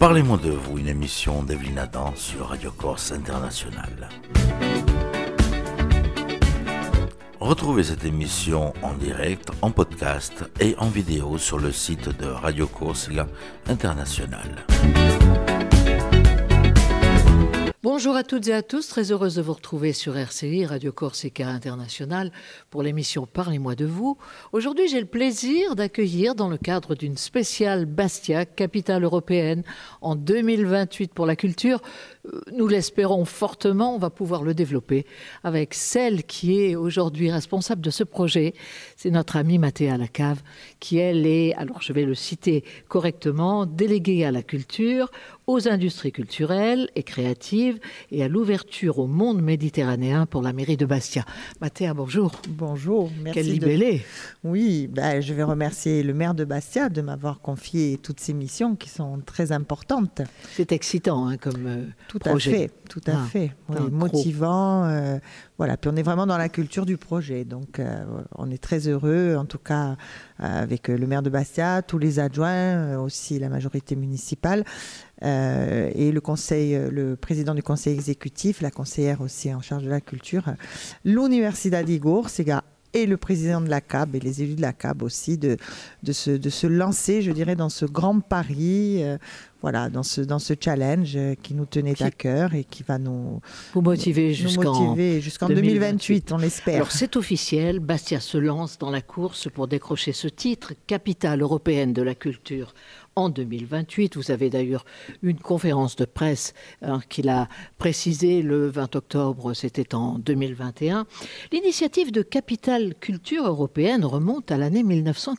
Parlez-moi de vous, une émission d'Evelyne Adam sur Radio Corse International. Retrouvez cette émission en direct, en podcast et en vidéo sur le site de Radio Corsica International. Bonjour à toutes et à tous, très heureuse de vous retrouver sur RCI, Radio Corsica International, pour l'émission Parlez-moi de vous. Aujourd'hui, j'ai le plaisir d'accueillir, dans le cadre d'une spéciale Bastia, capitale européenne, en 2028 pour la culture. Nous l'espérons fortement, on va pouvoir le développer avec celle qui est aujourd'hui responsable de ce projet. C'est notre amie Mathéa Lacave, qui elle est, alors je vais le citer correctement, déléguée à la culture, aux industries culturelles et créatives et à l'ouverture au monde méditerranéen pour la mairie de Bastia. Mathéa, bonjour. Bonjour, merci. Quel libellé. Oui, je vais remercier le maire de Bastia de m'avoir confié toutes ces missions qui sont très importantes. C'est excitant comme tout projet. Tout à fait. Oui, motivant. Voilà, puis on est vraiment dans la culture du projet. Donc, on est très heureux, en tout cas, avec le maire de Bastia, tous les adjoints, aussi la majorité municipale, et le président du conseil exécutif, la conseillère aussi en charge de la culture, l'Universidad Igorsiga et le président de la CAB et les élus de la CAB aussi, de se lancer, je dirais, dans ce grand pari, dans ce challenge qui nous tenait à cœur et qui va nous motiver jusqu'en 2028, on l'espère. Alors c'est officiel, Bastia se lance dans la course pour décrocher ce titre, capitale européenne de la culture, en 2028. Vous avez d'ailleurs une conférence de presse qu'il a précisé le 20 octobre, c'était en 2021. L'initiative de capitale culture européenne remonte à l'année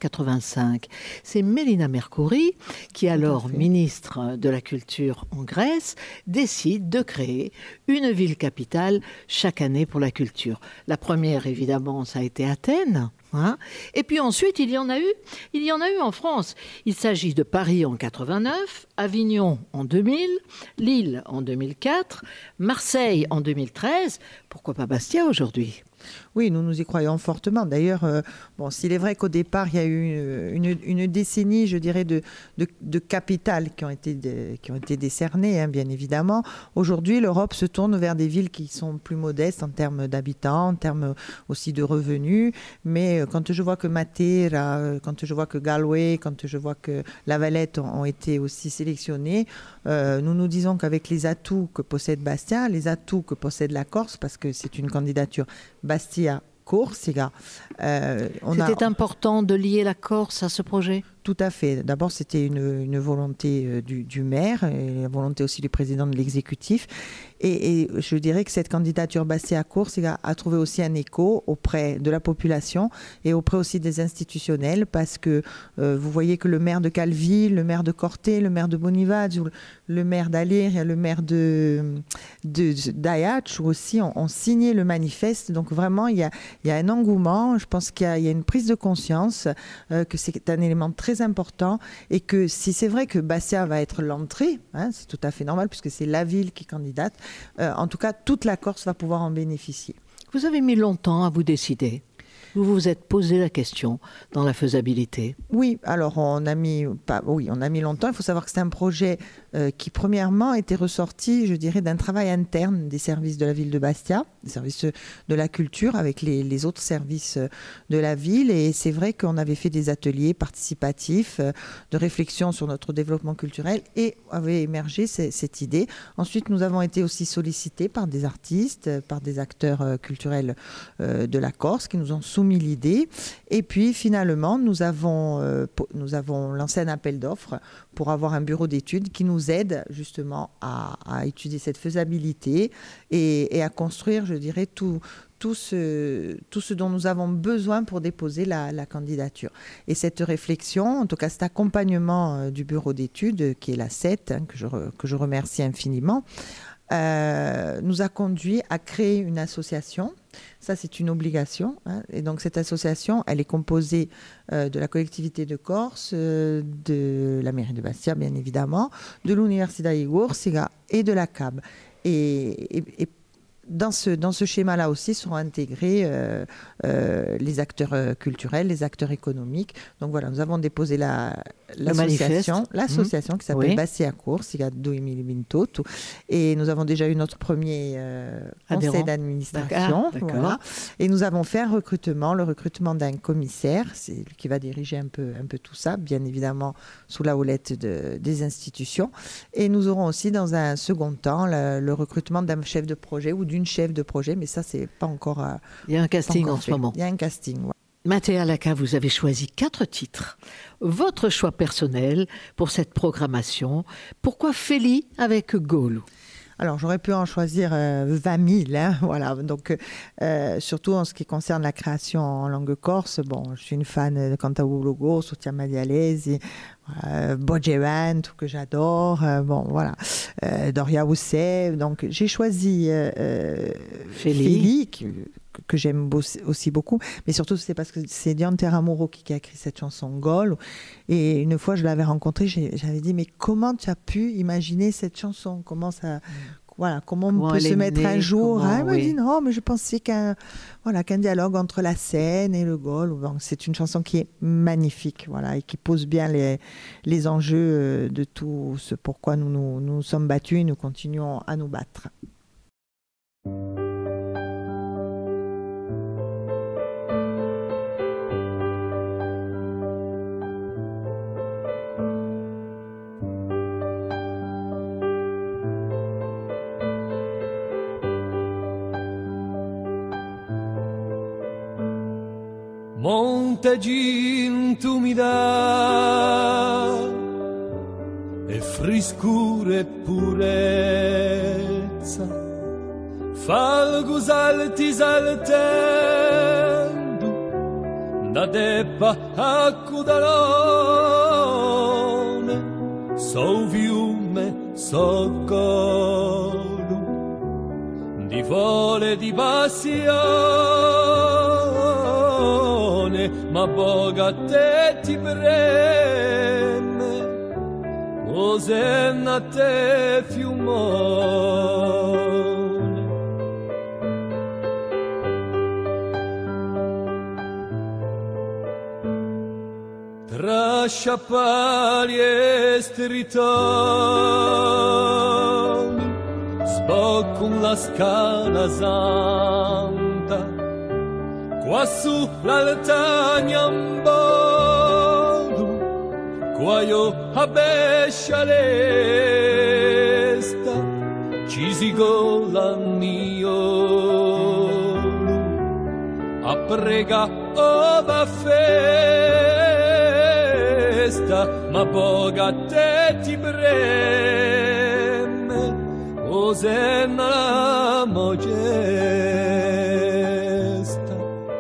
1985. C'est Mélina Mercouri, qui est alors ministre de la Culture en Grèce, décide de créer une ville capitale chaque année pour la culture. La première, évidemment, ça a été Athènes. Et puis ensuite, il y en a eu en France. Il s'agit de Paris en 89, Avignon en 2000, Lille en 2004, Marseille en 2013. Pourquoi pas Bastia aujourd'hui ? Oui, nous y croyons fortement. D'ailleurs, s'il est vrai qu'au départ, il y a eu une décennie, je dirais, de capitales qui ont été décernées, bien évidemment. Aujourd'hui, l'Europe se tourne vers des villes qui sont plus modestes en termes d'habitants, en termes aussi de revenus. Mais quand je vois que Matera, quand je vois que Galway, quand je vois que La Valette ont été aussi sélectionnés, nous nous disons qu'avec les atouts que possède Bastia, les atouts que possède la Corse, parce que c'est une candidature Bastia-Corsica. C'était important de lier la Corse à ce projet ? Tout à fait. D'abord, c'était une volonté du maire et la volonté aussi du président de l'exécutif. Et je dirais que cette candidature Bastia-Corsica a trouvé aussi un écho auprès de la population et auprès aussi des institutionnels, parce que vous voyez que le maire de Calvi, le maire de Corté, le maire de Bonivaz, le maire d'Alir et le maire d'Ajaccio aussi ont signé le manifeste. Donc vraiment, il y a un engouement. Je pense qu'il y a une prise de conscience que c'est un élément très important et que si c'est vrai que Bastia va être l'entrée, c'est tout à fait normal puisque c'est la ville qui candidate, en tout cas toute la Corse va pouvoir en bénéficier. Vous avez mis longtemps à vous décider. Vous vous êtes posé la question dans la faisabilité. Oui, alors on a mis longtemps. Il faut savoir que c'est un projet qui premièrement était ressorti, je dirais, d'un travail interne des services de la ville de Bastia, des services de la culture avec les autres services de la ville. Et c'est vrai qu'on avait fait des ateliers participatifs de réflexion sur notre développement culturel et avait émergé cette idée. Ensuite, nous avons été aussi sollicités par des artistes, par des acteurs culturels de la Corse qui nous ont soumis l'idée. Et puis finalement, nous avons lancé un appel d'offres pour avoir un bureau d'études qui nous aide justement à étudier cette faisabilité et à construire, je dirais, tout ce dont nous avons besoin pour déposer la candidature. Et cette réflexion, en tout cas cet accompagnement du bureau d'études, qui est la CET, que je remercie infiniment, nous a conduit à créer une association. Ça, c'est une obligation. Et donc, cette association, elle est composée de la collectivité de Corse, de la mairie de Bastia, bien évidemment, de l'Universidad Igorsiga et de la CAB. Et dans ce schéma-là aussi seront intégrés les acteurs culturels, les acteurs économiques. Donc voilà, nous avons déposé l'association qui s'appelle Bastia Course, il y a 2028, et nous avons déjà eu notre premier conseil d'administration. Voilà. Et nous avons fait le recrutement d'un commissaire, c'est lui qui va diriger un peu tout ça, bien évidemment sous la houlette des institutions. Et nous aurons aussi dans un second temps le recrutement d'un chef de projet ou d'une chef de projet, mais ça, c'est pas encore. Il y a un casting en ce moment. Il y a un casting, ouais. Mathéa Lacca, vous avez choisi 4 titres. Votre choix personnel pour cette programmation. Pourquoi Feli avec Golu? Alors, j'aurais pu en choisir 20 000, hein, voilà. Donc, surtout en ce qui concerne la création en langue corse, bon, je suis une fan de Cantaulogo, Sotia Madialesi, Bogevan, tout que j'adore, bon, voilà, Doria Oussev. Donc, j'ai choisi Feli, que j'aime aussi beaucoup, mais surtout c'est parce que c'est Dion Teramoro qui a écrit cette chanson Gol, et une fois je l'avais rencontré, j'avais dit mais comment tu as pu imaginer cette chanson, comment ça, voilà, comment on peut se mettre un jour, elle m'a dit non mais je pensais qu'un dialogue entre la scène et le Gol, bon, c'est une chanson qui est magnifique, voilà, et qui pose bien les enjeux de tout ce pourquoi nous sommes battus et nous continuons à nous battre. Monteginto mi dà e friscura e purezza, falgo salti saltando da deppa a Cudalone, so fiume, so colo di vole di passione, ma Boga te ti preme, Osenna te fiumone. Tra sciappali e stritoni sboccon la scala santa, qua su l'altagna un bodo, qua io a bescia l'esta, ci si golanio, a prega o va festa, ma Boga te ti preme, Osenna la mogesta.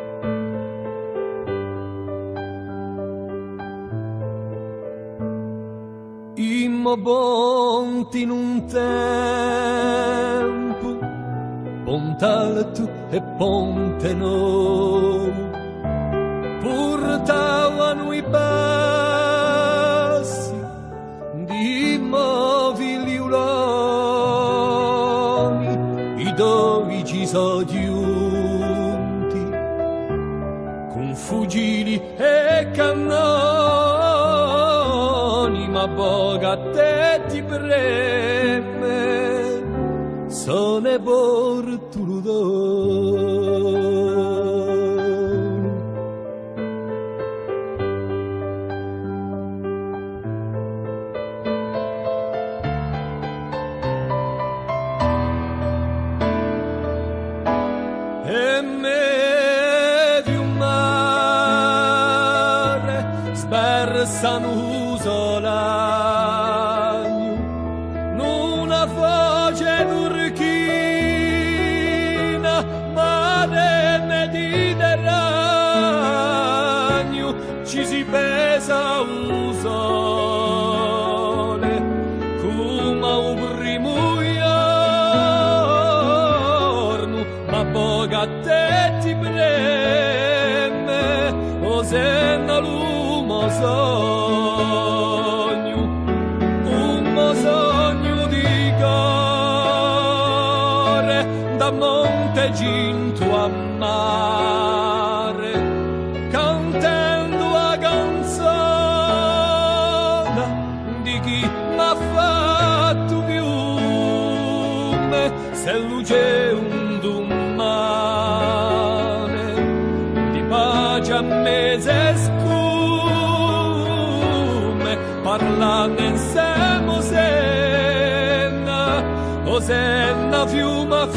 Immo bonti in un tempo, Pontalto e Ponte Nou, portavano i passi di immobili uloni, i dove ci sono giunti con fucili e cannoni, ma Boga te ti preme, sono e portuludoni. E medio mare sbersano usolagno, una voce turchina, mare Mediterraneo, ci si pesa un sole, come un primo giorno, ma Boga te ti preme, Osenna l'uomo sogno, un sogno di cuore d'amore. paese scume, parlando insieme Osenna fiume a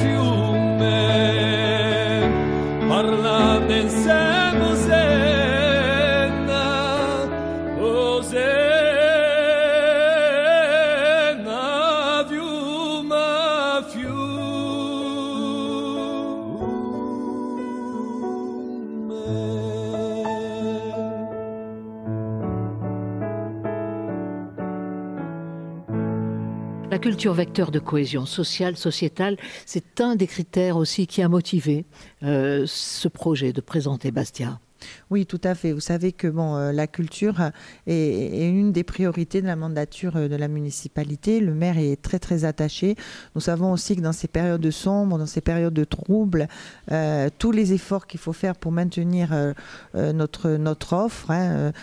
fiume, parlando insieme Osenna fiume a La culture vecteur de cohésion sociale, sociétale, c'est un des critères aussi qui a motivé ce projet de présenter Bastia. Oui, tout à fait. Vous savez que la culture est une des priorités de la mandature de la municipalité. Le maire est très, très attaché. Nous savons aussi que dans ces périodes sombres, dans ces périodes de troubles, tous les efforts qu'il faut faire pour maintenir notre offre,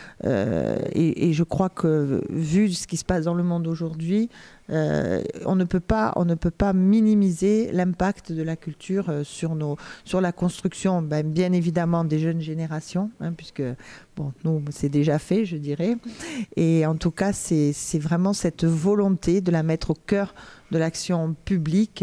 et je crois que, vu ce qui se passe dans le monde aujourd'hui, on ne peut pas minimiser l'impact de la culture sur la construction, bien évidemment, des jeunes générations, puisque nous, c'est déjà fait, je dirais. Et en tout cas, c'est vraiment cette volonté de la mettre au cœur de l'action publique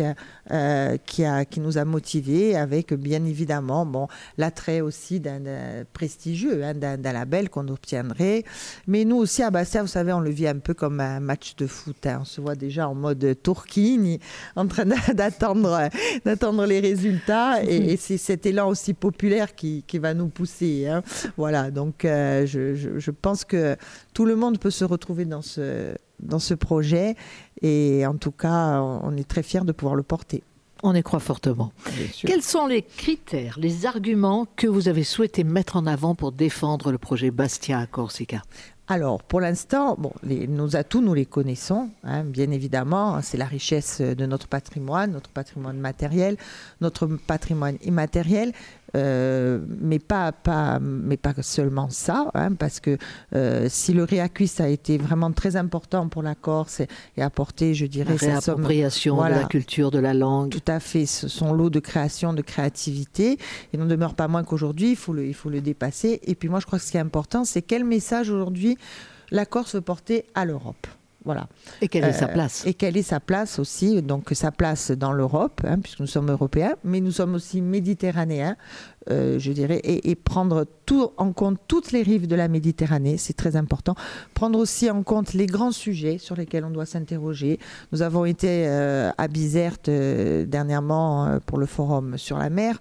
qui nous a motivés, avec bien évidemment l'attrait aussi d'un prestigieux, d'un label qu'on obtiendrait. Mais nous aussi à Bastia, vous savez, on le vit un peu comme un match de foot. On se voit déjà en mode Tourquine, en train d'attendre les résultats. Et c'est cet élan aussi populaire qui va nous pousser. Voilà, donc je pense que tout le monde peut se retrouver dans ce projet, et en tout cas on est très fiers de pouvoir le porter. On y croit fortement. Quels sont les critères, les arguments que vous avez souhaité mettre en avant pour défendre le projet Bastia à Corsica ? Alors, pour l'instant, nos atouts, nous les connaissons, bien évidemment. C'est la richesse de notre patrimoine matériel, notre patrimoine immatériel. Mais pas seulement ça, parce que si le réacquis a été vraiment très important pour la Corse et apporté, je dirais, la réappropriation de la culture, de la langue. Tout à fait, son lot de création, de créativité. Il n'en demeure pas moins qu'aujourd'hui, il faut le dépasser. Et puis moi, je crois que ce qui est important, c'est quel message aujourd'hui la Corse veut porter à l'Europe. Voilà. Et quelle est sa place ? Et quelle est sa place aussi, donc sa place dans l'Europe, puisque nous sommes européens, mais nous sommes aussi méditerranéens, je dirais, et prendre en compte toutes les rives de la Méditerranée, c'est très important. Prendre aussi en compte les grands sujets sur lesquels on doit s'interroger. Nous avons été à Bizerte dernièrement pour le forum sur la mer.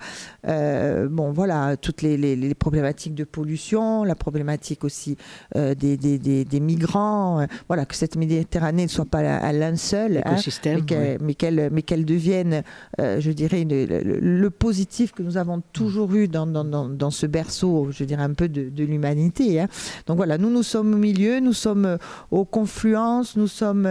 Voilà, toutes les problématiques de pollution, la problématique aussi des migrants. Voilà, que cette Méditerranée ne soit pas à l'un seul, mais qu'elle devienne, je dirais, le positif que nous avons toujours eu dans ce berceau, je dirais, un peu de l'humanité. Donc voilà, nous sommes au milieu, nous sommes aux confluences, nous sommes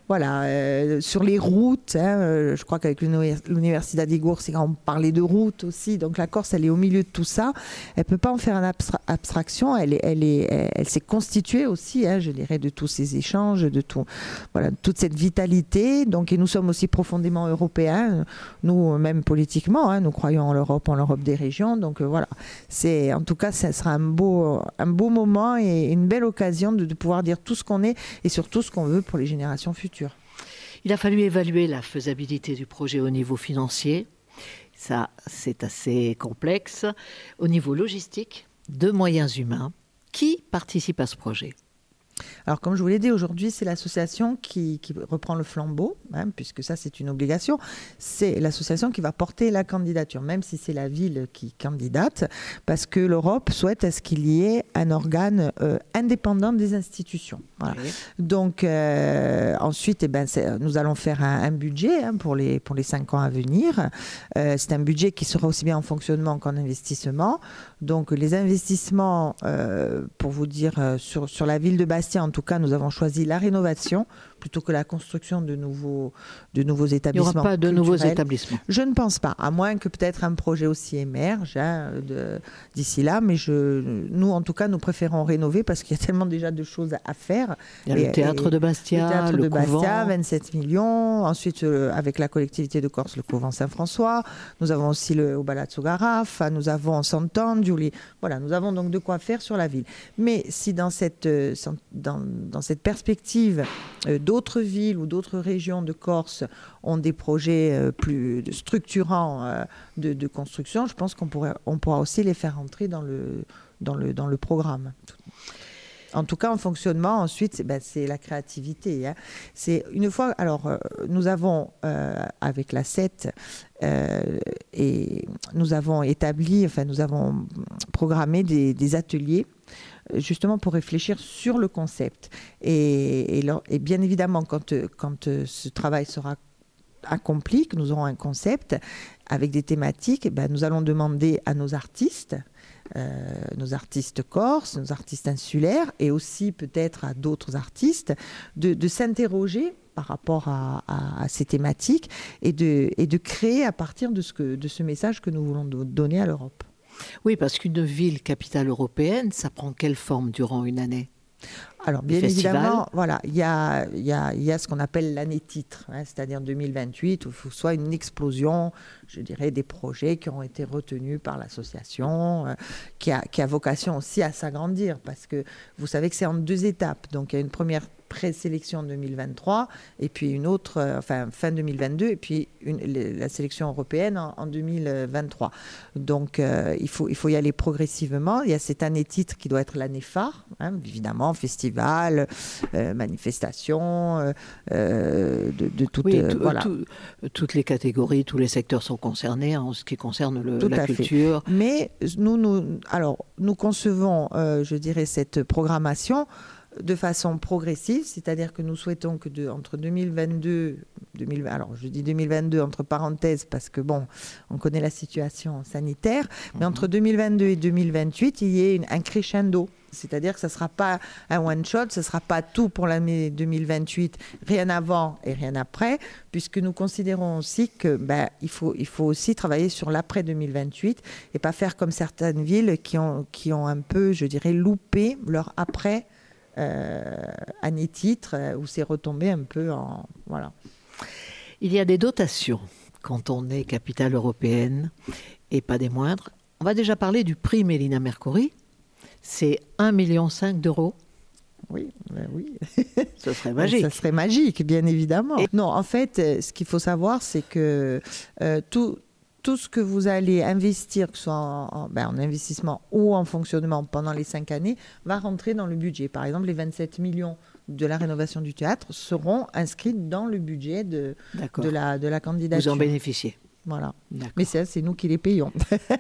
sur les routes. Je crois qu'avec l'Università di Corsica, on parlait de routes aussi. Donc la Corse, elle est au milieu de tout ça. Elle ne peut pas en faire une abstraction. Elle s'est constituée aussi, je dirais, de tous ces échanges, de toute cette vitalité. Donc, et nous sommes aussi profondément européens, nous, même politiquement, nous croyons en l'Europe des régions. Donc voilà, en tout cas, ça sera un beau moment et une belle occasion de pouvoir dire tout ce qu'on est et surtout ce qu'on veut pour les générations futures. Il a fallu évaluer la faisabilité du projet au niveau financier. Ça, c'est assez complexe. Au niveau logistique, de moyens humains, qui participe à ce projet ? Alors, comme je vous l'ai dit, aujourd'hui, c'est l'association qui reprend le flambeau, puisque ça, c'est une obligation. C'est l'association qui va porter la candidature, même si c'est la ville qui candidate, parce que l'Europe souhaite à ce qu'il y ait un organe indépendant des institutions. Voilà. Oui. Donc, ensuite, nous allons faire un budget pour les 5 ans à venir. C'est un budget qui sera aussi bien en fonctionnement qu'en investissement. Donc, les investissements, pour vous dire, sur la ville de Bastia, en tout cas, nous avons choisi la rénovation plutôt que la construction de nouveaux établissements. Il n'y aura pas de nouveaux culturels. établissements. Je ne pense pas, à moins que peut-être un projet aussi émerge d'ici là, mais nous, en tout cas, nous préférons rénover parce qu'il y a tellement déjà de choses à faire. Il y a le théâtre de Bastia, le couvent. 27 millions. Ensuite, avec la collectivité de Corse, le couvent Saint-François. Nous avons aussi au Palazzo Garaffa, nous avons Sant'Angelo. Voilà, nous avons donc de quoi faire sur la ville. Mais si dans cette perspective, d'autres villes ou d'autres régions de Corse ont des projets plus structurants de construction, je pense qu'on pourra aussi les faire entrer dans le programme. En tout cas, en fonctionnement, ensuite, c'est la créativité. Hein. C'est une fois. Alors, nous avons avec la 7 et nous avons programmé des ateliers justement pour réfléchir sur le concept. Et bien évidemment, quand ce travail sera accompli, que nous aurons un concept avec des thématiques, nous allons demander à nos artistes corses, nos artistes insulaires et aussi peut-être à d'autres artistes de s'interroger par rapport à ces thématiques et de créer à partir de ce message que nous voulons donner à l'Europe. Oui, parce qu'une ville capitale européenne, ça prend quelle forme durant une année ? Alors, bien évidemment, voilà, il y a ce qu'on appelle l'année titre, hein, c'est-à-dire 2028, où il faut soit une explosion, je dirais, des projets qui ont été retenus par l'association, qui a vocation aussi à s'agrandir, parce que vous savez que c'est en 2 étapes. Donc, il y a une première présélection en 2023, et puis une autre, fin 2022, et puis la sélection européenne en 2023. Donc, il faut y aller progressivement. Il y a cette année titre qui doit être l'année phare, hein, évidemment, festival, manifestation, de toutes... voilà. Toutes les catégories, tous les secteurs sont concernés en ce qui concerne la culture. Fait. Mais nous concevons, je dirais, cette programmation de façon progressive, c'est-à-dire que nous souhaitons que entre 2022, alors je dis 2022 entre parenthèses parce que on connaît la situation sanitaire, mais entre 2022 et 2028, il y ait un crescendo. C'est-à-dire que ça ne sera pas un one-shot, ce ne sera pas tout pour l'année 2028, rien avant et rien après, puisque nous considérons aussi que il faut aussi travailler sur l'après 2028 et pas faire comme certaines villes qui ont un peu, je dirais, loupé leur après année titre, où c'est retombé un peu en... Voilà. Il y a des dotations quand on est capitale européenne, et pas des moindres. On va déjà parler du prix Mélina Mercouri. C'est 1,5 million d'euros. Oui, oui. Ce serait magique. Ça serait magique, bien évidemment. Non, en fait, ce qu'il faut savoir, c'est que tout ce que vous allez investir, que ce soit en investissement ou en fonctionnement pendant les 5 années, va rentrer dans le budget. Par exemple, les 27 millions de la rénovation du théâtre seront inscrits dans le budget de la candidature. Vous en bénéficiez. Voilà. Mais c'est nous qui les payons.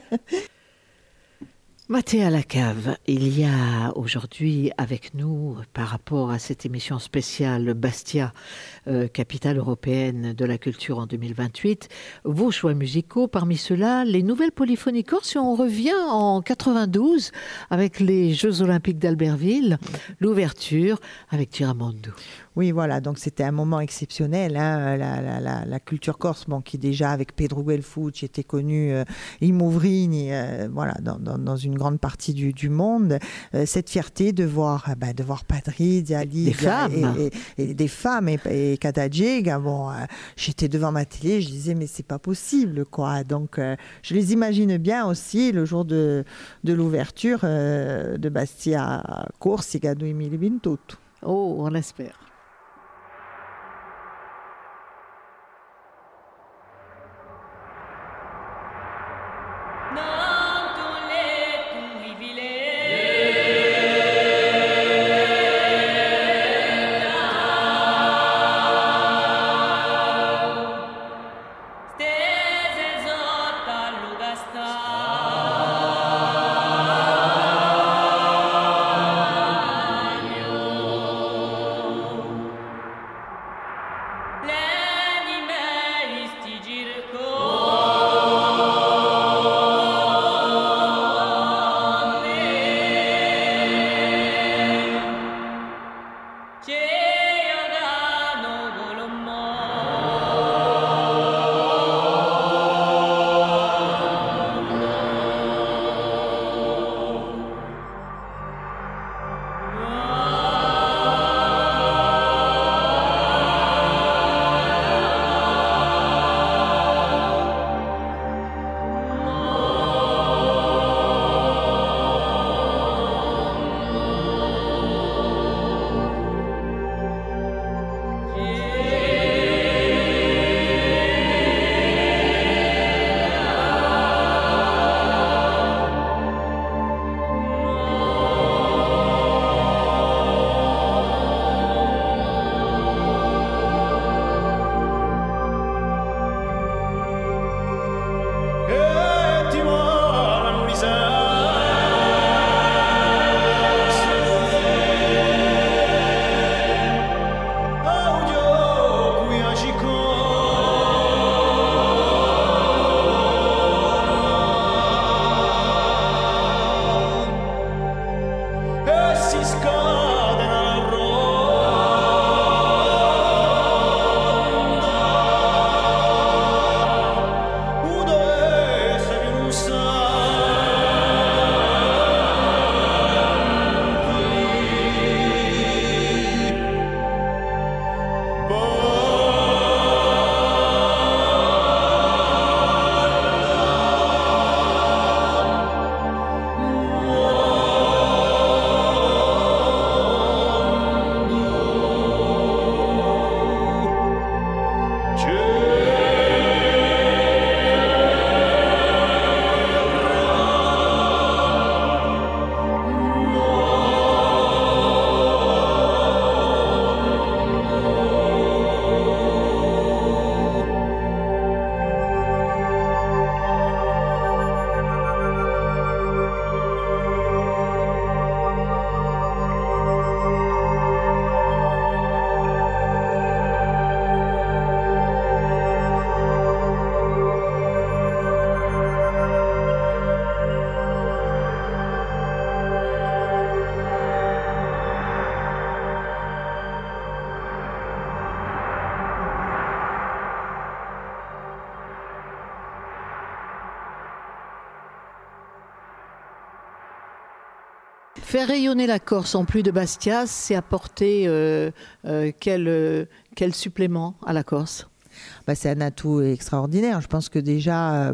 Mathéa Lacave, il y a aujourd'hui avec nous, par rapport à cette émission spéciale Bastia, capitale européenne de la culture en 2028, vos choix musicaux. Parmi ceux-là, les nouvelles polyphonies corses. On revient en 92 avec les Jeux Olympiques d'Albertville, l'ouverture avec Tiramondo. Oui, voilà, donc c'était un moment exceptionnel, hein, la culture corse, qui déjà avec Pedro Guelfucci était connue, Imouvrini, voilà, dans une grande partie du monde, cette fierté de voir Padri, Diali, des femmes et Katadjega. J'étais devant ma télé, je disais mais c'est pas possible, quoi. Donc je les imagine bien aussi le jour de l'ouverture de Bastia Corsica 2028. Oh, on l'espère. Faire rayonner la Corse en plus de Bastia, c'est apporter quel supplément à la Corse ? C'est un atout extraordinaire. Je pense que déjà,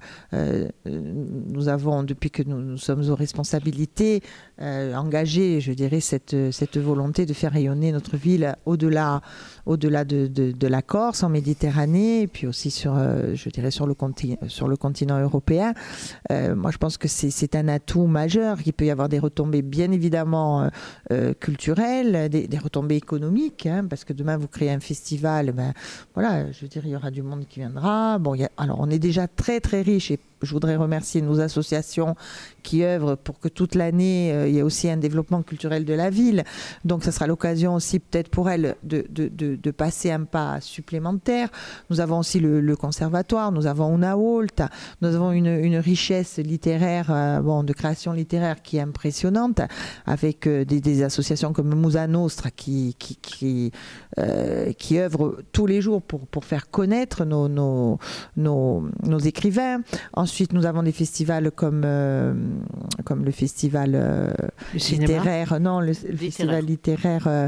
nous avons, depuis que nous sommes aux responsabilités, engagé, je dirais, cette volonté de faire rayonner notre ville au-delà de la Corse, en Méditerranée, et puis aussi sur le continent européen. Moi, je pense que c'est un atout majeur, qu'il peut y avoir des retombées, bien évidemment, culturelles, des retombées économiques, parce que demain, vous créez un festival, je veux dire, il y aura du monde qui viendra. Alors, on est déjà très, très riche, et je voudrais remercier nos associations qui œuvrent pour que toute l'année, il y ait aussi un développement culturel de la ville. Donc, ça sera l'occasion aussi, peut-être pour elles, de passer un pas supplémentaire. Nous avons aussi le conservatoire, nous avons Unaolt, nous avons une richesse littéraire, de création littéraire qui est impressionnante, avec des associations comme Musa Nostra qui œuvrent tous les jours pour faire connaître nos écrivains. Ensuite, nous avons des festivals comme le festival littéraire. Non, le festival littéraire.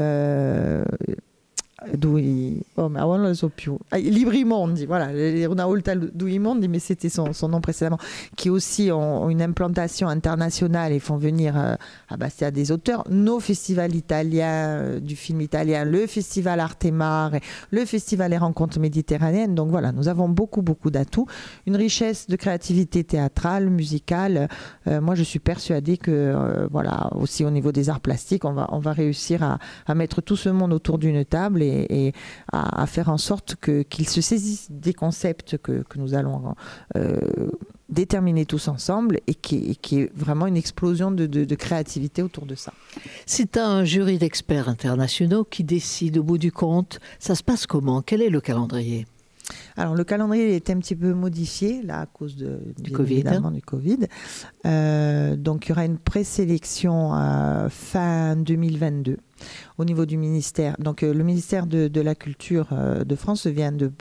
Non lo so più. Librimondi, voilà, una volta Duimondi, mais c'était son nom précédemment, qui aussi ont une implantation internationale et font venir à Bastia des auteurs. Nos festivals italiens, du film italien, le festival Artemare, le festival Les Rencontres Méditerranéennes. Donc voilà, nous avons beaucoup d'atouts, une richesse de créativité théâtrale, musicale. Moi, je suis persuadée que, aussi au niveau des arts plastiques, on va réussir à mettre tout ce monde autour d'une table et à faire en sorte qu'ils se saisissent des concepts que nous allons déterminer tous ensemble et qui est vraiment une explosion de créativité autour de ça. C'est un jury d'experts internationaux qui décide au bout du compte. Ça se passe comment ? Quel est le calendrier ? Alors, le calendrier est un petit peu modifié, là, à cause du Covid. Donc, il y aura une présélection fin 2022 au niveau du ministère. Donc, le ministère de la Culture de France vient de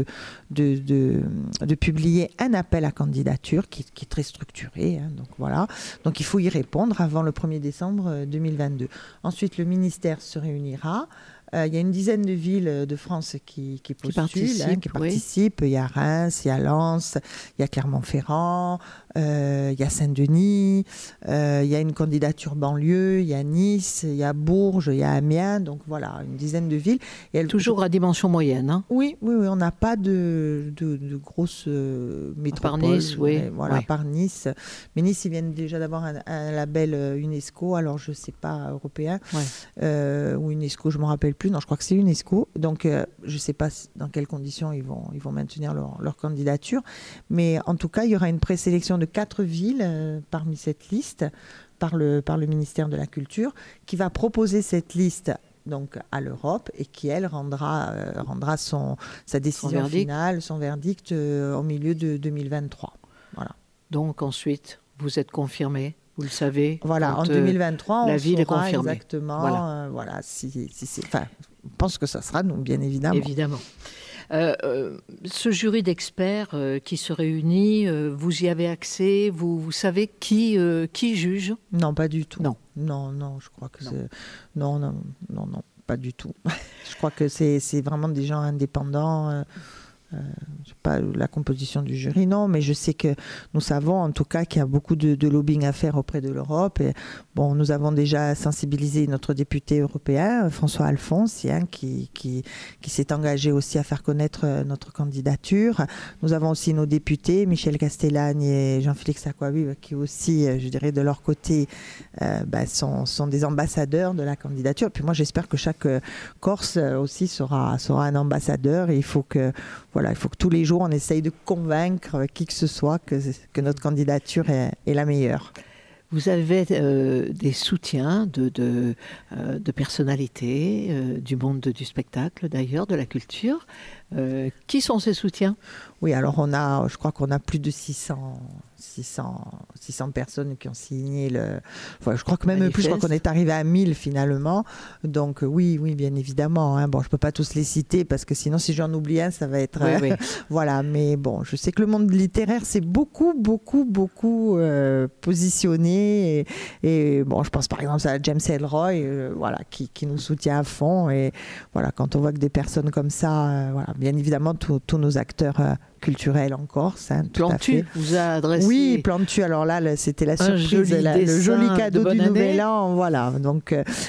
publier un appel à candidature qui est très structuré. Donc, voilà. Donc, il faut y répondre avant le 1er décembre 2022. Ensuite, le ministère se réunira. Il y a une dizaine de villes de France qui postulent, qui participent. Il y a Reims, il y a Lens, il y a Clermont-Ferrand, il y a Saint-Denis, il y a une candidature banlieue, il y a Nice, il y a Bourges, il y a Amiens. Donc voilà, une dizaine de villes. Et toujours à dimension moyenne. Hein. Oui, on n'a pas de grosses métropoles. Par Nice, oui. Par Nice. Mais Nice, ils viennent déjà d'avoir un label UNESCO, alors je ne sais pas, européen, ou UNESCO, je ne me rappelle plus. Non, je crois que c'est UNESCO. Donc, je ne sais pas dans quelles conditions ils vont maintenir leur candidature. Mais en tout cas, il y aura une présélection de 4 villes parmi cette liste par le ministère de la Culture qui va proposer cette liste donc à l'Europe et qui, elle, rendra sa décision finale, son verdict au milieu de 2023. Voilà. Donc, ensuite, vous êtes confirmé ? vous le savez. Voilà, en 2023, la on ville est saura confirmée. exactement. Voilà, si c'est. Enfin, je pense que ça sera nous, bien évidemment. Évidemment. Ce jury d'experts qui se réunit, vous y avez accès, vous savez qui juge? Non, pas du tout. Non, je crois que c'est... Non, pas du tout. Je crois que c'est vraiment des gens indépendants. Je sais pas la composition du jury, non, mais je sais que nous savons en tout cas qu'il y a beaucoup de lobbying à faire auprès de l'Europe. Et, bon, nous avons déjà sensibilisé notre député européen, François Alphonse, qui s'est engagé aussi à faire connaître notre candidature. Nous avons aussi nos députés, Michel Castellagne et Jean-Félix Aquavive, qui aussi, je dirais, de leur côté, sont des ambassadeurs de la candidature. Puis moi, j'espère que chaque Corse aussi sera un ambassadeur. Et il faut que tous les jours, on essaye de convaincre qui que ce soit que notre candidature est la meilleure. Vous avez des soutiens de personnalités du monde du spectacle, d'ailleurs, de la culture. Qui sont ces soutiens? Oui, alors je crois qu'on a plus de 600 personnes qui ont signé je crois que même manifeste. plus, je crois qu'on est arrivé à 1000 finalement. Donc oui, bien évidemment. Bon, je peux pas tous les citer parce que sinon, si j'en oublie un, ça va être... Oui. Voilà, mais bon, je sais que le monde littéraire s'est beaucoup positionné. Et bon, je pense par exemple à James Ellroy, qui nous soutient à fond. Et voilà, quand on voit que des personnes comme ça, bien évidemment, tous nos acteurs culturels en Corse. Plantu vous a adressé. Oui, Plantu. Alors là, c'était la surprise, le joli cadeau du Nouvel An. Voilà. Donc,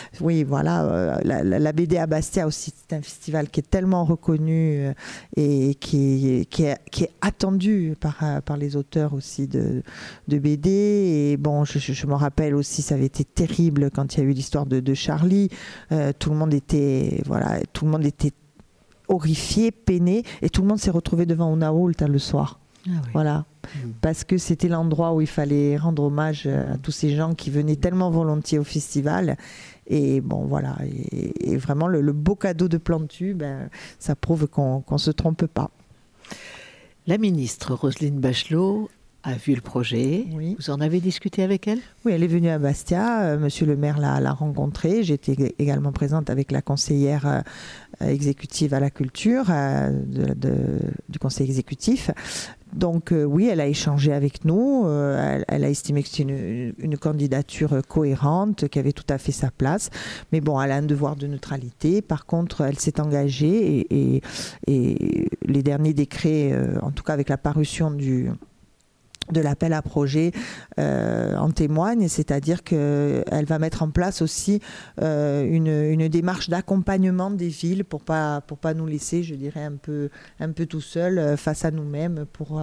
la BD à Bastia aussi, c'est un festival qui est tellement reconnu et qui est attendu par les auteurs aussi de BD. Et bon, je me rappelle aussi, ça avait été terrible quand il y a eu l'histoire de Charlie. Tout le monde était horrifié, peiné, et tout le monde s'est retrouvé devant Unaoult le soir. Ah oui. Voilà. Parce que c'était l'endroit où il fallait rendre hommage à tous ces gens qui venaient tellement volontiers au festival. Et bon, voilà. Et vraiment, le beau cadeau de Plantu, ça prouve qu'on ne se trompe pas. La ministre Roselyne Bachelot a vu le projet. Oui. Vous en avez discuté avec elle? Oui, elle est venue à Bastia. Monsieur le maire l'a rencontrée. J'étais également présente avec la conseillère exécutive à la culture du conseil exécutif. Donc oui, elle a échangé avec nous. Elle a estimé que c'était une candidature cohérente, qui avait tout à fait sa place. Mais bon, elle a un devoir de neutralité. Par contre, elle s'est engagée et les derniers décrets, en tout cas avec la parution de l'appel à projet en témoigne, c'est-à-dire qu'elle va mettre en place aussi une démarche d'accompagnement des villes pour pas nous laisser, je dirais, un peu tout seuls face à nous-mêmes pour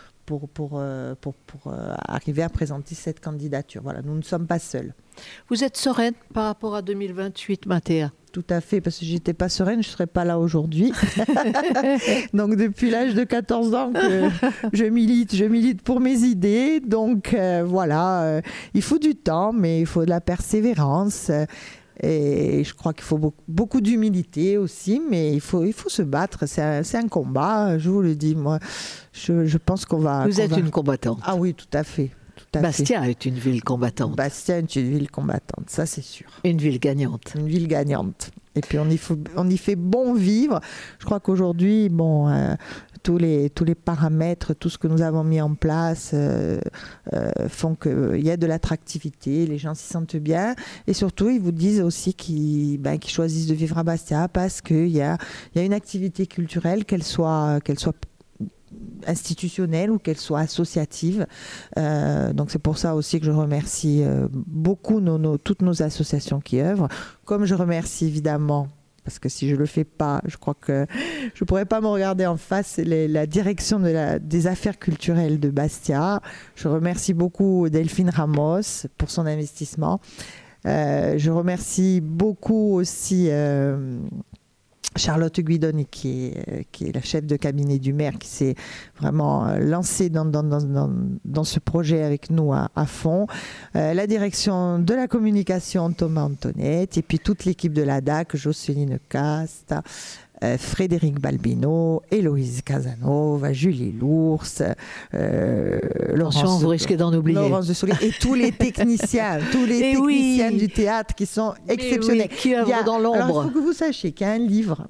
arriver à présenter cette candidature. Voilà, nous ne sommes pas seuls. Vous êtes sereine par rapport à 2028, Mathéa? Tout à fait, parce que j'étais pas sereine, je serais pas là aujourd'hui. Donc depuis l'âge de 14 ans que je milite pour mes idées. Donc il faut du temps, mais il faut de la persévérance. Et je crois qu'il faut beaucoup d'humilité aussi, mais il faut se battre. C'est un combat, je vous le dis. Moi, je pense qu'on va... Vous êtes une combattante. Ah oui, tout à fait. Bastia est une ville combattante. Bastia est une ville combattante, ça c'est sûr. Une ville gagnante. Une ville gagnante. Et puis on y fait bon vivre. Je crois qu'aujourd'hui, tous les paramètres, tout ce que nous avons mis en place font qu'il y a de l'attractivité, les gens s'y sentent bien. Et surtout, ils vous disent aussi qu'ils choisissent de vivre à Bastia parce qu'il y a une activité culturelle, qu'elle soit institutionnelle ou qu'elle soit associative. Donc c'est pour ça aussi que je remercie beaucoup toutes nos associations qui œuvrent, comme je remercie évidemment, parce que si je ne le fais pas, je crois que je ne pourrais pas me regarder en face, la direction des affaires culturelles de Bastia. Je remercie beaucoup Delphine Ramos pour son investissement. Je remercie beaucoup aussi Charlotte Guidoni, qui est la chef de cabinet du maire, qui s'est vraiment lancée dans ce projet avec nous à fond. La direction de la communication, Thomas Antoinette, et puis toute l'équipe de la DAC, Jocelyne Casta, Frédéric Balbino, Héloïse Casanova, Julie Lours, Attention, vous risquez d'en oublier. Laurence de Soulier et tous les techniciens, du théâtre qui sont exceptionnels. Oui, qui œuvrent dans l'ombre. Alors, il faut que vous sachiez qu'il y a un livre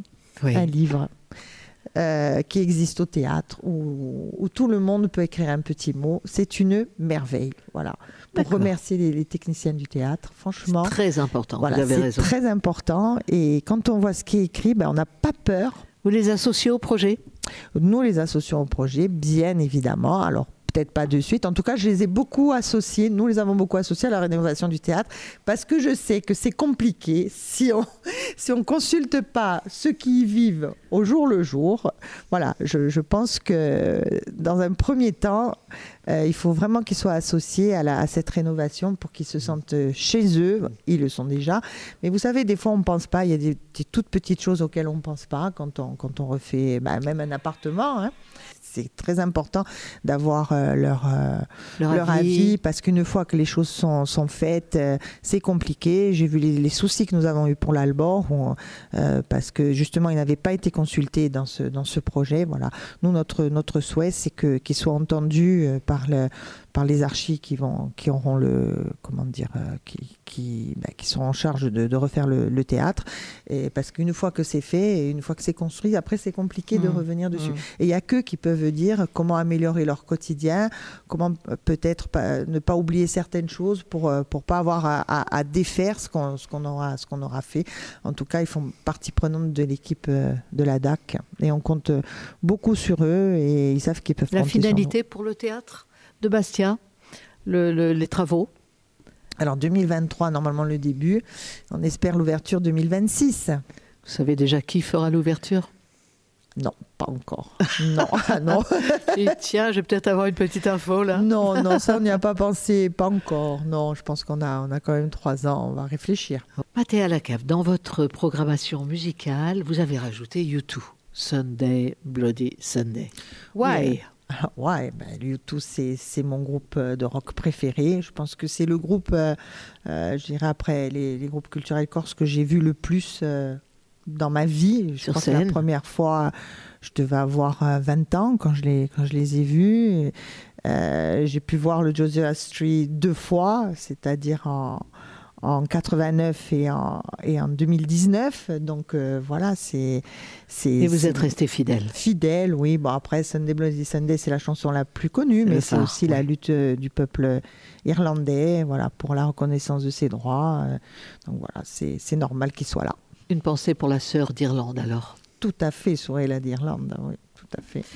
qui existe au théâtre où tout le monde peut écrire un petit mot. C'est une merveille, voilà. Pour remercier les techniciens du théâtre, franchement. C'est très important, voilà, vous avez raison. C'est très important et quand on voit ce qui est écrit, on n'a pas peur. Vous les associez au projet ? Nous les associons au projet, bien évidemment. Alors, peut-être pas de suite. En tout cas, je les ai beaucoup associés. Nous les avons beaucoup associés à la rénovation du théâtre parce que je sais que c'est compliqué si on consulte pas ceux qui y vivent au jour le jour. Voilà, je pense que dans un premier temps, il faut vraiment qu'ils soient associés à cette rénovation pour qu'ils se sentent chez eux. Ils le sont déjà. Mais vous savez, des fois, on ne pense pas. Il y a des toutes petites choses auxquelles on ne pense pas quand on refait même un appartement. Hein. C'est très important d'avoir leur avis parce qu'une fois que les choses sont faites, c'est compliqué. J'ai vu les soucis que nous avons eus pour l'Albor parce que justement, ils n'avaient pas été consultés dans ce projet. Voilà. Nous, notre souhait, c'est qu'ils soient entendus par les archis qui auront qui sont en charge de refaire le théâtre. Et parce qu'une fois que c'est fait et une fois que c'est construit, après, c'est compliqué de revenir dessus. Et il n'y a qu'eux qui peuvent dire comment améliorer leur quotidien, comment peut-être ne pas oublier certaines choses pour pas avoir à défaire ce qu'on aura fait. En tout cas, ils font partie prenante de l'équipe de la DAC et on compte beaucoup sur eux et ils savent qu'ils peuvent compter sur nous. La finalité pour le théâtre de Bastia, les travaux? Alors 2023, normalement le début. On espère l'ouverture 2026. Vous savez déjà qui fera l'ouverture? Non, pas encore. Non, non. Et tiens, je vais peut-être avoir une petite info là. Non, ça on n'y a pas pensé, pas encore. Non, je pense qu'on a quand même 3 ans, on va réfléchir. Mathéa Lacave, dans votre programmation musicale, vous avez rajouté U2, Sunday, Bloody Sunday. Why? Ouais, U2 c'est mon groupe de rock préféré. Je pense que c'est le groupe, je dirais après les groupes culturels corses que j'ai vu le plus dans ma vie. Je crois que la première fois, je devais avoir 20 ans quand je les ai vus. J'ai pu voir le Joshua Tree 2 fois, c'est-à-dire en 89 et en 2019. Donc voilà, et vous êtes resté fidèle. Fidèle, oui. Bon, après, Sunday Bloody Sunday, c'est la chanson la plus connue, mais c'est aussi la lutte du peuple irlandais, voilà, pour la reconnaissance de ses droits. Donc voilà, c'est normal qu'il soit là. Une pensée pour la sœur d'Irlande, alors? Tout à fait, Sorella d'Irlande, oui, tout à fait.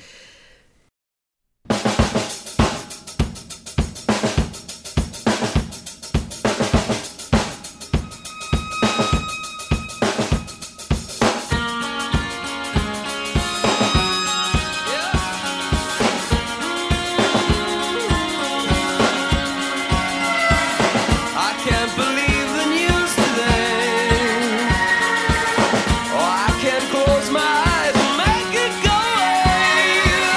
Close my eyes and make it go away.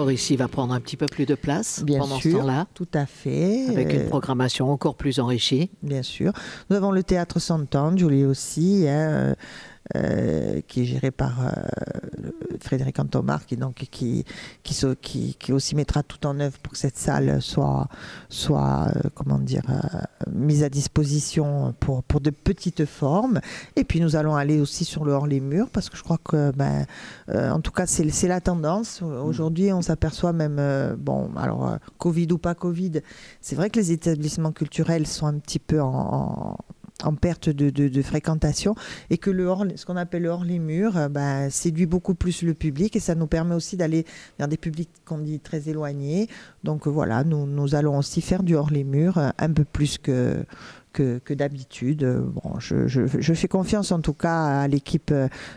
décor ici va prendre un petit peu plus de place Bien pendant sûr, ce temps-là, tout à fait. avec une programmation encore plus enrichie. Bien sûr. Nous avons le théâtre Sant'Angelo aussi, qui est géré par Frédéric Antomar, qui aussi mettra tout en œuvre pour que cette salle soit mise à disposition pour de petites formes. Et puis nous allons aller aussi sur le hors-les-murs, parce que je crois que, en tout cas, c'est la tendance. Aujourd'hui, on s'aperçoit même, Covid ou pas Covid, c'est vrai que les établissements culturels sont un petit peu en perte de fréquentation, et que ce qu'on appelle le hors-les-murs séduit beaucoup plus le public, et ça nous permet aussi d'aller vers des publics qu'on dit très éloignés. Donc voilà, nous allons aussi faire du hors-les-murs un peu plus que d'habitude. Bon, je fais confiance en tout cas à l'équipe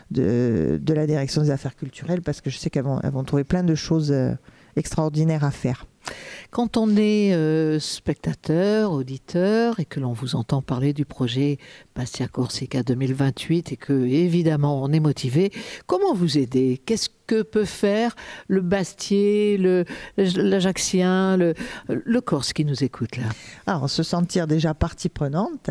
de la direction des affaires culturelles, parce que je sais qu'elles vont trouver plein de choses extraordinaires à faire. Quand on est spectateur, auditeur, et que l'on vous entend parler du projet Bastia Corsica 2028, et que évidemment on est motivé, comment vous aider? Qu'est-ce que peut faire le Bastiais, l'Ajaxien, le Corse qui nous écoute là? Alors, se sentir déjà partie prenante,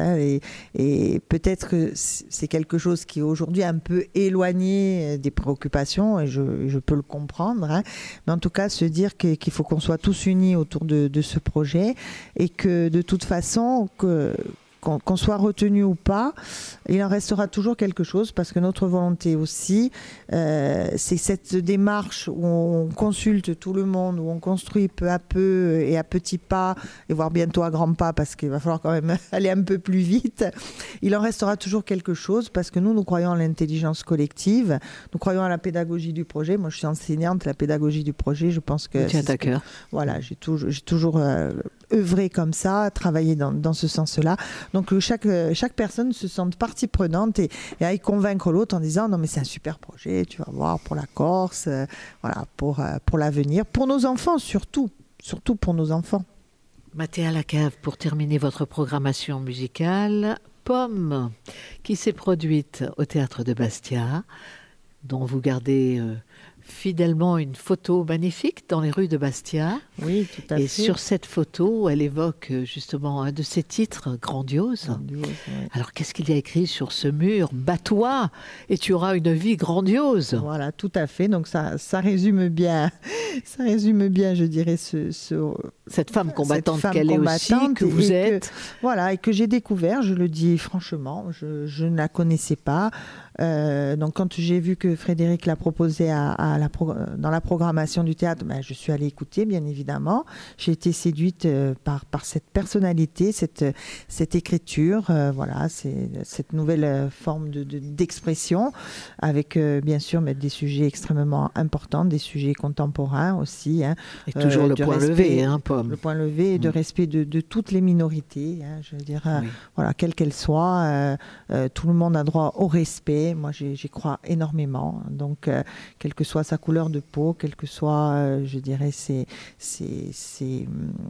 et peut-être que c'est quelque chose qui est aujourd'hui un peu éloigné des préoccupations, et je peux le comprendre, mais en tout cas se dire qu'il faut qu'on soit tous unis autour de ce projet, et que de toute façon, qu'on soit retenu ou pas, il en restera toujours quelque chose, parce que notre volonté aussi, c'est cette démarche où on consulte tout le monde, où on construit peu à peu et à petits pas, et voire bientôt à grands pas, parce qu'il va falloir quand même aller un peu plus vite. Il en restera toujours quelque chose, parce que nous croyons à l'intelligence collective, nous croyons à la pédagogie du projet. Moi, je suis enseignante, la pédagogie du projet, je pense que... Tiens à cœur. Voilà, j'ai toujours œuvrer comme ça, travailler dans ce sens-là. Donc chaque personne se sente partie prenante et à y convaincre l'autre en disant non mais c'est un super projet, tu vas voir, pour la Corse, pour l'avenir, pour nos enfants surtout pour nos enfants. Mathéa Lacave, pour terminer votre programmation musicale, Pomme, qui s'est produite au Théâtre de Bastia, dont vous gardez fidèlement une photo magnifique dans les rues de Bastia. Oui, tout à fait. Et sur cette photo, elle évoque justement un de ses titres, Grandiose. Oui. Alors, qu'est-ce qu'il y a écrit sur ce mur? Bats-toi et tu auras une vie grandiose. Voilà, tout à fait. Donc, ça résume bien, je dirais, cette femme combattante qu'elle est aussi, que vous êtes. Et que j'ai découvert, je le dis franchement, je ne la connaissais pas. Donc quand j'ai vu que Frédéric l'a proposé dans la programmation du théâtre, je suis allée écouter, bien évidemment. J'ai été séduite par cette personnalité, cette écriture, c'est cette nouvelle forme d'expression, avec bien sûr des sujets extrêmement importants, des sujets contemporains aussi. Et toujours le point levé, Pomme. Le point levé, de respect de toutes les minorités, je veux dire, quelles qu'elles soient, tout le monde a droit au respect. Moi, j'y crois énormément. Donc, quelle que soit sa couleur de peau, quelles que soient, je dirais, ses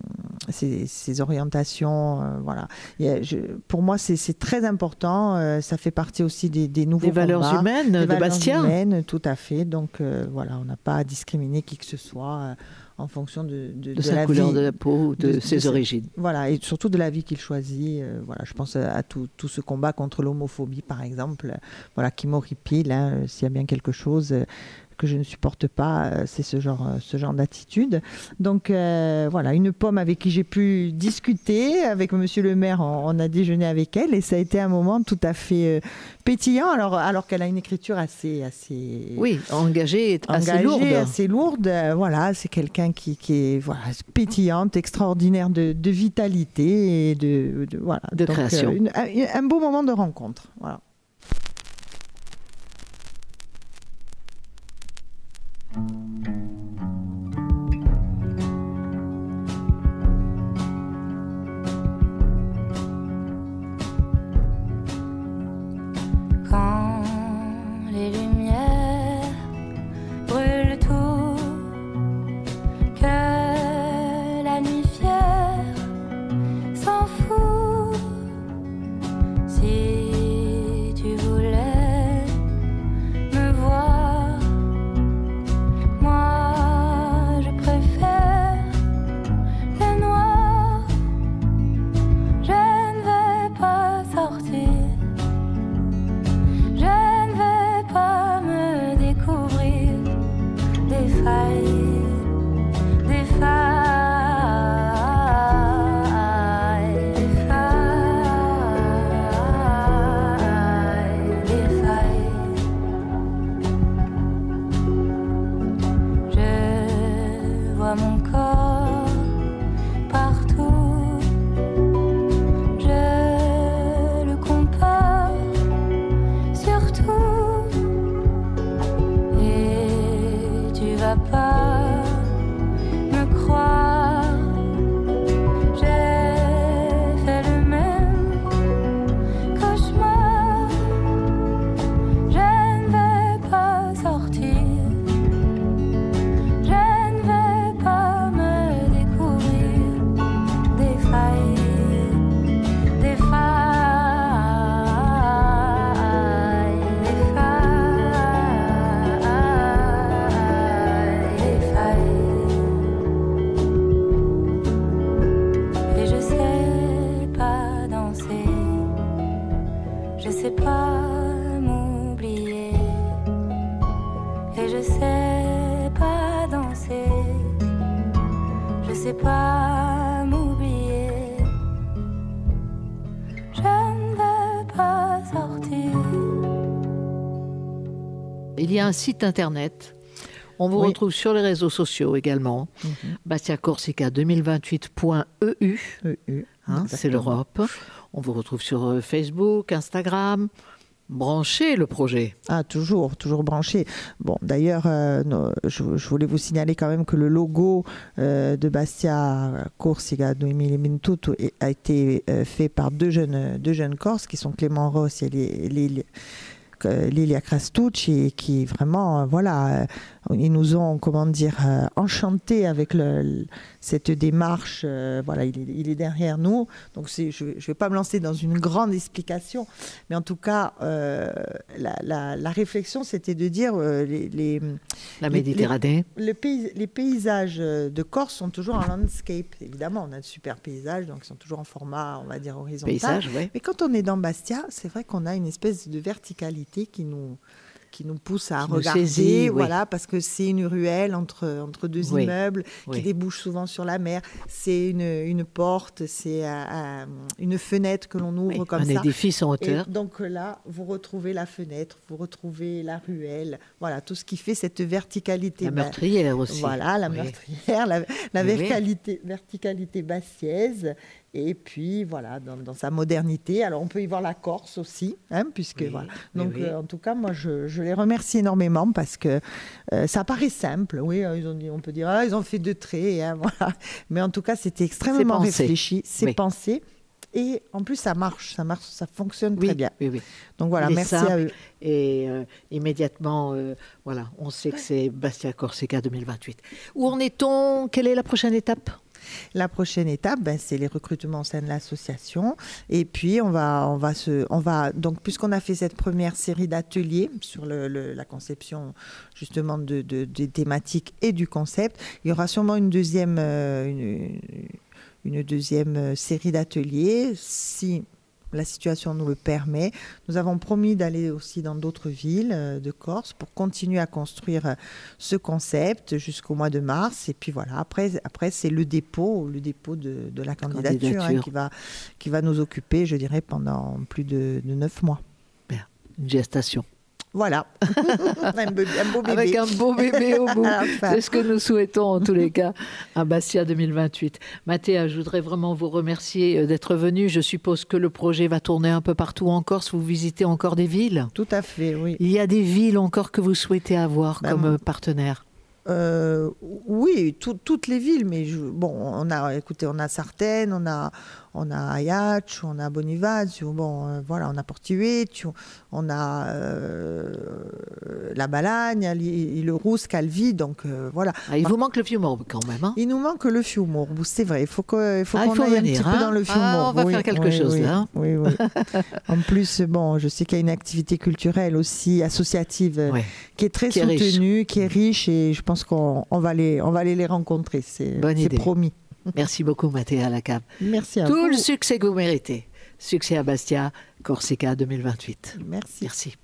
orientations, pour moi, c'est très important. Ça fait partie aussi des nouveaux combats. Des valeurs humaines de Bastia. Des valeurs humaines, tout à fait. Donc, on n'a pas à discriminer qui que ce soit en fonction de sa couleur de la peau, de ses origines. Voilà, et surtout de la vie qu'il choisit. Je pense à tout ce combat contre l'homophobie, par exemple, qui m'horripile. S'il y a bien quelque chose que je ne supporte pas, c'est ce genre d'attitude. Donc une Pomme avec qui j'ai pu discuter, avec monsieur le maire, on a déjeuné avec elle, et ça a été un moment tout à fait pétillant, alors qu'elle a une écriture assez engagée, assez lourde. C'est quelqu'un qui est pétillante, extraordinaire de vitalité et de création. Un beau moment de rencontre. Voilà. Quand les lumières brûlent tout, que la nuit fière s'en fout, si ton corps partout. Je le compare surtout. Et tu vas pas me croire. J'ai fait le même cauchemar. Je ne vais pas sortir. Je ne vais pas me découvrir des failles, des failles, des failles, des failles. Et je sais pas danser, je sais pas m'oublier. Et je sais pas danser, je sais pas m'oublier. Je ne veux pas sortir. Il y a un site internet. On vous Oui. retrouve sur les réseaux sociaux également. bastiacorsica2028.eu. C'est l'Europe. On vous retrouve sur Facebook, Instagram. Branchez le projet. Ah, toujours branché. Bon, d'ailleurs, je voulais vous signaler quand même que le logo de Bastia Corsica 2028 a été fait par deux jeunes Corses qui sont Clément Ross et Lilia Crastucci, qui vraiment, voilà, ils nous ont, enchantés avec cette démarche. Voilà, il est derrière nous. Donc, je ne vais pas me lancer dans une grande explication, mais en tout cas, la réflexion, c'était de dire La Méditerranée. les paysages de Corse sont toujours en landscape. Évidemment, on a de super paysages, donc ils sont toujours en format, on va dire, horizontal. Paysage, ouais. Mais quand on est dans Bastia, c'est vrai qu'on a une espèce de verticalité qui nous pousse à Qui nous regarder, saisit, oui. voilà, parce que c'est une ruelle entre deux Oui. immeubles Oui. qui débouche souvent sur la mer. C'est une porte, c'est une fenêtre que l'on ouvre Oui, comme un ça. édifice en hauteur. Et donc là, vous retrouvez la fenêtre, vous retrouvez la ruelle, voilà, tout ce qui fait cette verticalité. La meurtrière aussi. Voilà, la Oui. meurtrière, la Oui. verticalité bastiaise. Et puis, voilà, dans sa modernité. Alors, on peut y voir la Corse aussi, puisque, Oui, voilà. oui, Donc, oui. en tout cas, moi, je les remercie énormément parce que ça paraît simple. Oui, on peut dire, ils ont fait 2 traits, voilà. Mais en tout cas, c'était extrêmement pensé. réfléchi, c'est Oui. pensé. Et en plus, ça marche, ça fonctionne Oui, très bien. oui, oui. Donc, voilà, Il est merci simple à eux. Et immédiatement, voilà, on sait que c'est Bastia Corsica 2028. Où en est-on? Quelle est la prochaine étape? La prochaine étape, c'est les recrutements au sein de l'association. Et puis, on va donc, puisqu'on a fait cette première série d'ateliers sur la conception justement des thématiques et du concept, il y aura sûrement une deuxième série d'ateliers si la situation nous le permet. Nous avons promis d'aller aussi dans d'autres villes de Corse pour continuer à construire ce concept jusqu'au mois de mars. Et puis voilà, après c'est le dépôt de la candidature qui va nous occuper, je dirais, pendant plus de 9 mois. Bien, une gestation. Voilà, un beau bébé. Avec un beau bébé au bout. Enfin. C'est ce que nous souhaitons en tous les cas à Bastia 2028. Mathéa, je voudrais vraiment vous remercier d'être venu. Je suppose que le projet va tourner un peu partout en Corse. Vous visitez encore des villes? Tout à fait, oui. Il y a des villes encore que vous souhaitez avoir comme partenaire? Oui, toutes les villes, mais on a Sartène, on a Ajaccio, on a Bonifacio, voilà, on a Portiueccio, on a La Balagne, le Rousse, Calvi, donc voilà. Ah, il vous manque le Fiumorbe quand même, hein? Il nous manque le Fiumorbe, c'est vrai, il faut qu'on aille venir, un petit peu dans le Fiumorbe. on va faire quelque chose là. Hein. Oui. En plus, je sais qu'il y a une activité culturelle aussi, associative, qui est très soutenue, qui est riche, et je pense qu'on va aller les rencontrer, c'est promis. Merci beaucoup Mathéa Lacave. Merci à vous. Tout le succès que vous méritez. Succès à Bastia, Corsica 2028. Merci.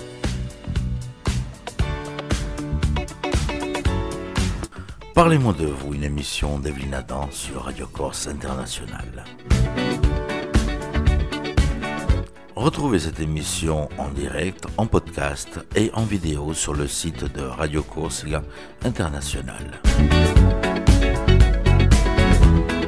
Parlez-moi de vous, une émission d'Evelyne Adam sur Radio Corse International. Retrouvez cette émission en direct, en podcast et en vidéo sur le site de Radio Corsica International.